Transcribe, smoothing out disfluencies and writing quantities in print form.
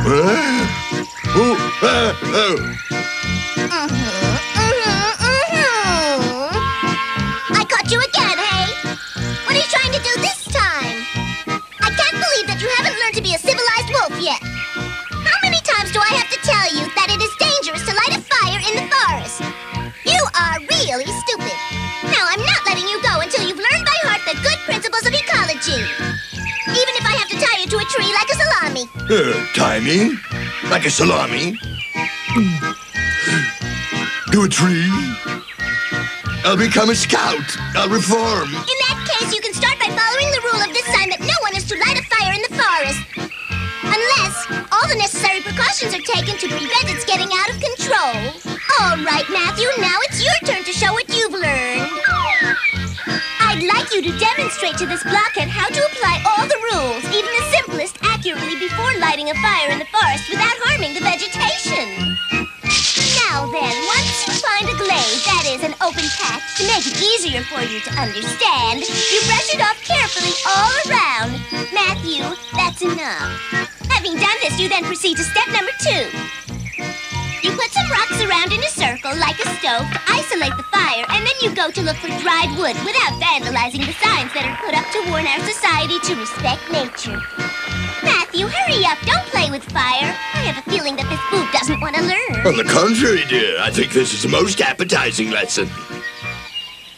I caught you again, hey? What are you trying to do this time? I can't believe that you haven't learned to be a civilized wolf yet. How many times do I have to tell you that it is dangerous to light a fire in the forest? You are really stupid. Now, I'm not letting you go until you've learned by heart the good principles of ecology. Even if I have to tie you to a tree like a salami. Tie me? Like a salami? To a tree? I'll become a scout. I'll reform. In that case, you can start by following the rule of this sign that no one is to light a fire in the forest. Unless all the necessary precautions are taken to prevent its getting out of control. All right, Matthew, now it's your turn to show what you've learned. I'd like you to demonstrate to this blockhead how to apply all the rules, even the simplest, accurately before lighting a fire in the forest without harming the vegetation. Now then, once you find a glade, that is, an open patch, to make it easier for you to understand, you brush it off carefully all around. Matthew, that's enough. Having done this, you then proceed to step number 2. You put some rocks around in a circle, like a stove, to isolate the fire, and then you go to look for dried wood without vandalizing the signs that are put up to warn our society to respect nature. Matthew, hurry up. Don't play with fire. I have a feeling that this boob doesn't want to learn. On the contrary, dear, I think this is a most appetizing lesson.